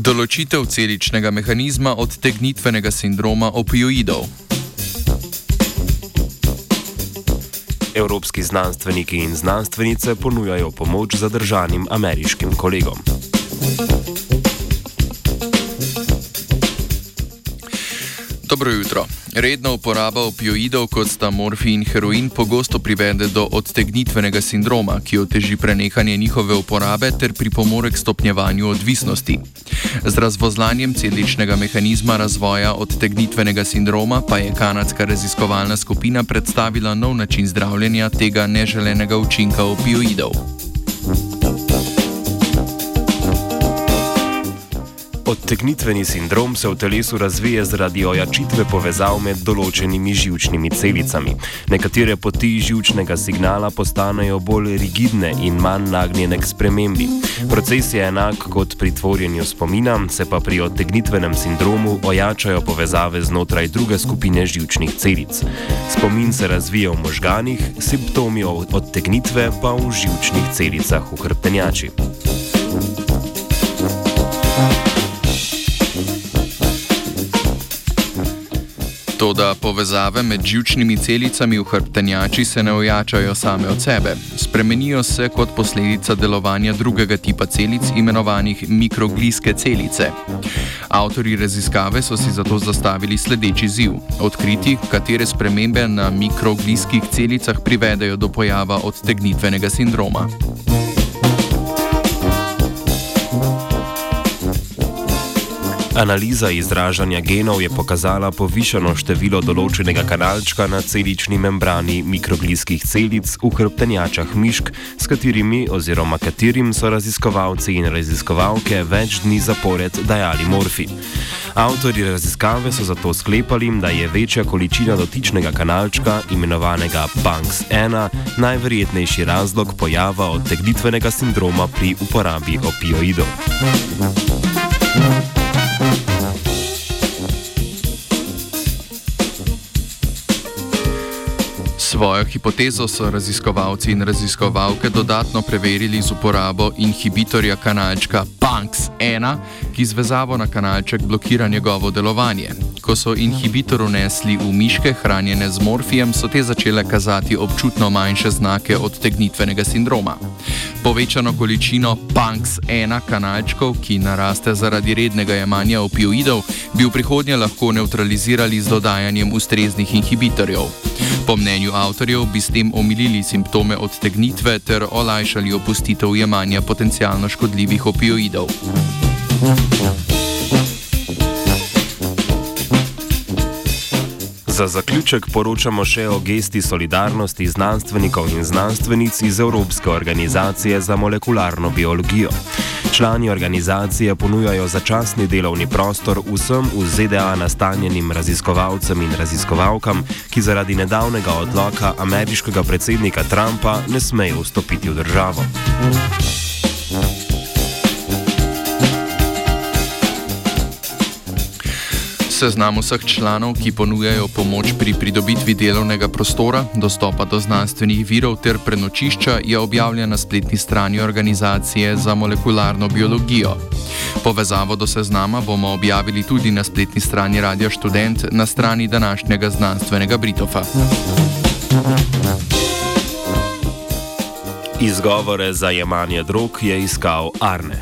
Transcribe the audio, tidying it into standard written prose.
Določitev celičnega mehanizma odtegnitvenega sindroma opioidov. Evropski znanstveniki in znanstvenice ponujajo pomoč zadržanim ameriškim kolegom. Dobro jutro. Redna uporaba opioidov, kot sta morfij in heroin, pogosto privede do odtegnitvenega sindroma, ki oteži prenehanje njihove uporabe ter pripomore k stopnjevanju odvisnosti. Z razvozlanjem celičnega mehanizma razvoja odtegnitvenega sindroma pa je kanadska raziskovalna skupina predstavila nov način zdravljenja tega neželenega učinka opioidov. Odtegnitveni sindrom se v telesu razvije zaradi ojačitve povezav med določenimi živčnimi celicami. Nekatere poti živčnega signala postanejo bolj rigidne in manj nagnjene k spremembi. Proces je enak kot pri tvorjenju spomina, se pa pri odtegnitvenem sindromu ojačajo povezave znotraj druge skupine živčnih celic. Spomin se razvije v možganih, simptomi odtegnitve pa v živčnih celicah v hrbtenjači. Toda povezave med živčnimi celicami v hrbtenjači se ne ojačajo same od sebe. Spremenijo se kot posledica delovanja drugega tipa celic, imenovanih mikrogliske celice. Avtorji raziskave so si zato zastavili sledeči izziv: odkriti, katere spremembe na mikrogliskih celicah privedejo do pojava odtegnitvenega sindroma. Analiza izražanja genov je pokazala povišano število določenega kanalčka na celični membrani mikrogliskih celic v hrbtenjačah mišk, s katerim so raziskovalci in raziskovalke več dni zapored dajali morfij. Avtorji raziskave so zato sklepali, da je večja količina dotičnega kanalčka, imenovanega Banks-1, najverjetnejši razlog pojava odtegnitvenega sindroma pri uporabi opioidov. Svojo hipotezo so raziskovalci in raziskovalke dodatno preverili z uporabo inhibitorja kanalčka Banks-1, ki z vezavo na kanalček blokira njegovo delovanje. Ko so inhibitor vnesli v miške, hranjene z morfijem, so te začele kazati občutno manjše znake odtegnitvenega sindroma. Povečano količino Banks-1 kanalčkov, ki naraste zaradi rednega jemanja opioidov, bi v prihodnje lahko nevtralizirali z dodajanjem ustreznih inhibitorjev. Po mnenju avtorjev bi s tem omilili simptome odtegnitve ter olajšali opustitev jemanja potencialno škodljivih opioidov. Za zaključek poročamo še o gesti solidarnosti znanstvenikov in znanstvenic iz Evropske organizacije za molekularno biologijo. Člani organizacije ponujajo začasni delovni prostor vsem v ZDA nastanjenim raziskovalcem in raziskovalkam, ki zaradi nedavnega odloka ameriškega predsednika Trumpa ne smejo vstopiti v državo. Seznam vseh članov, ki ponujajo pomoč pri pridobitvi delovnega prostora, dostopa do znanstvenih virov ter prenočišča, je objavljen na spletni strani Organizacije za molekularno biologijo. Povezavo do seznama bomo objavili tudi na spletni strani Radia Študent na strani današnjega znanstvenega Britofa. Izgovore za jemanje drog je iskal Arne.